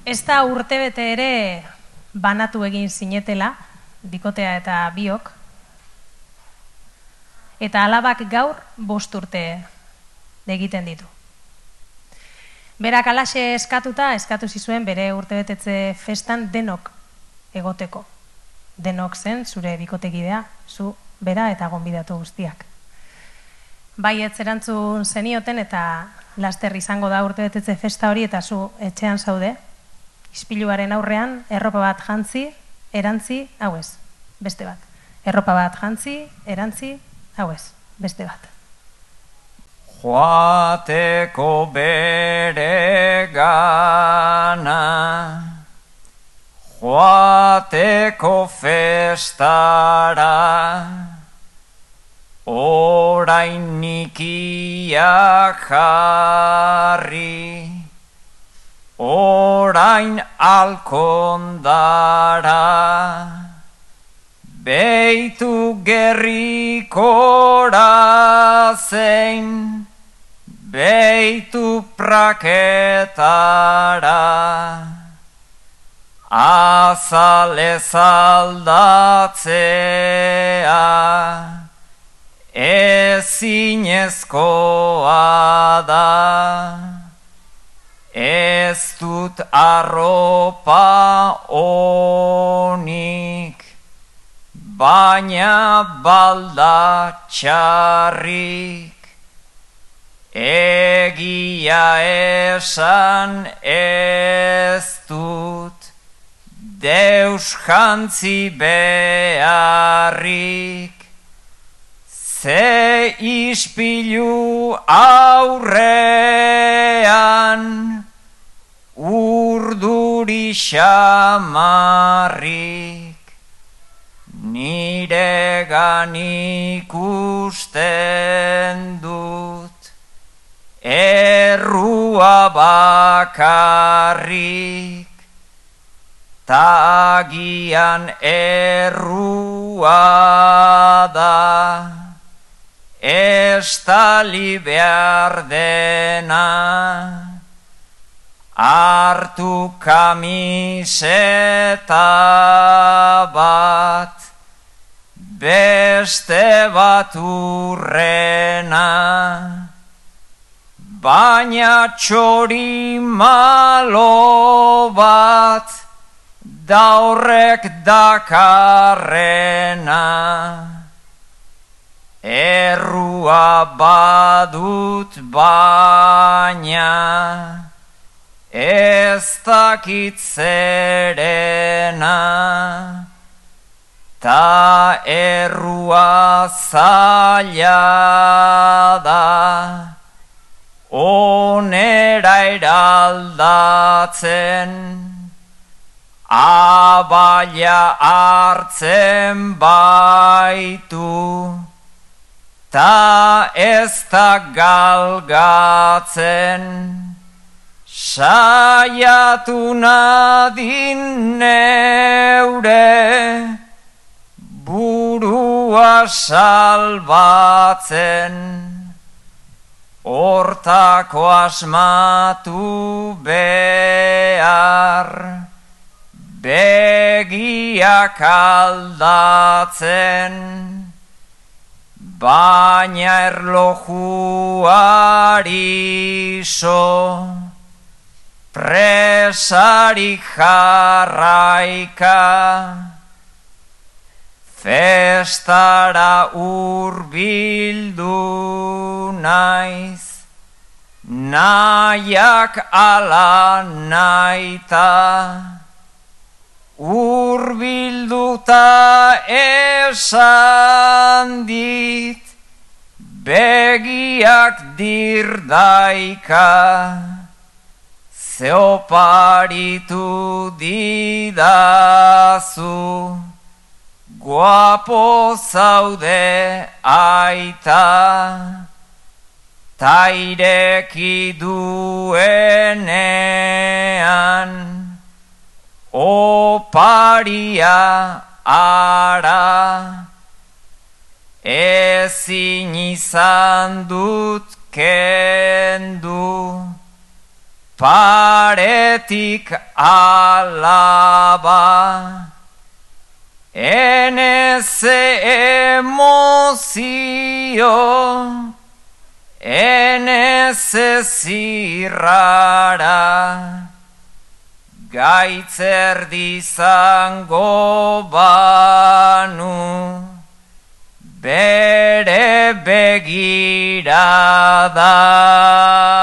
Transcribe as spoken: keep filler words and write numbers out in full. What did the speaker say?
Ez da urtebete ere banatu egin zinetela, bikotea eta biok, eta alabak gaur bost urte egiten ditu. Berak alaxe eskatuta, eskatu zizuen bere urtebetetze festan denok egoteko. Denok zen, zure bikotekidea, zu, bera eta gonbidatu guztiak. Bai ez erantzun zenioten eta laster izango da urtebetetze festa hori eta zu etxean zaude, ispiluaren aurrean, erropa bat jantzi, erantzi, hau ez, beste bat. Erropa bat jantzi, erantzi, hau ez, beste bat. Joateko bere gana, joateko festara, orain nikia jarri, orain alkondara, beitu gerrikora zein, beitu praketara, azalez aldatzea, ezinezkoa da, ez dut arropa onik, baina balda txarrik, egia esan ez dut, deus jantzi beharrik, ze ispilu aurrean, urduri xamarrik, niregan ikusten dut, errua bakarrik, tagian errua da, estali behar dena, hartu kamiseta bat, beste bat urrena, baina txori malo bat, da horrek dakarrena. Errua badut baina, ez dakit zerena, ta errua zaila da, onera eraldatzen, abaila hartzen baitu, ta ez da galgatzen, saiatu nadin neure, burua salbatzen, hortako asmatu behar, begiak aldatzen, baina erlojuari so, presari jarraika, festara hurbildu naiz, nahiak ala naita, hurbilduta esan dit, begiak dirdaika, ze oparitu didazu, guapo zaude aita, ta ireki duenean, oparia ara, ezin izan dut kendu, paretik alaba, enez emozio, enez zirrara, gaitzer dizango banu, bere begirada.